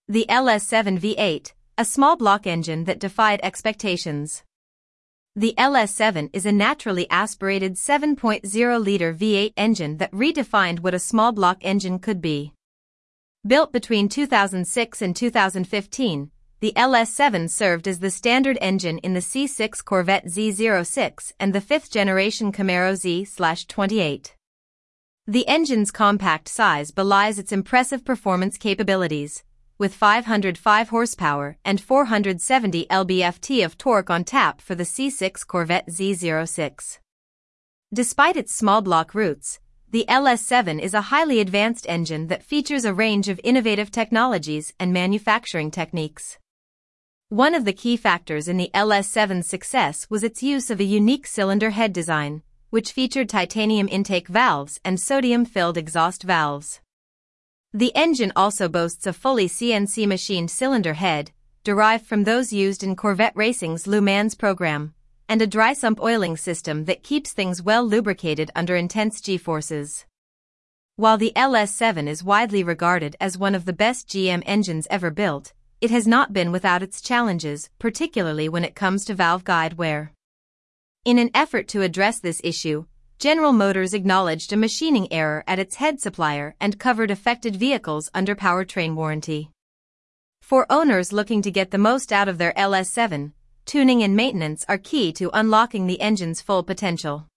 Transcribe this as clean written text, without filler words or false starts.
The LS7 V8, a small block engine that defied expectations. The LS7 is a naturally aspirated 7.0-liter V8 engine that redefined what a small block engine could be. Built between 2006 and 2015, the LS7 served as the standard engine in the C6 Corvette Z06 and the 5th-generation Camaro Z/28. The engine's compact size belies its impressive performance capabilities, with 505 horsepower and 470 lb-ft of torque on tap for the C6 Corvette Z06. Despite its small block roots, the LS7 is a highly advanced engine that features a range of innovative technologies and manufacturing techniques. One of the key factors in the LS7's success was its use of a unique cylinder head design, which featured titanium intake valves and sodium-filled exhaust valves. The engine also boasts a fully CNC machined cylinder head, derived from those used in Corvette Racing's Le Mans program, and a dry sump oiling system that keeps things well lubricated under intense G-forces. While the LS7 is widely regarded as one of the best GM engines ever built, it has not been without its challenges, particularly when it comes to valve guide wear. In an effort to address this issue, General Motors acknowledged a machining error at its head supplier and covered affected vehicles under powertrain warranty. For owners looking to get the most out of their LS7, tuning and maintenance are key to unlocking the engine's full potential.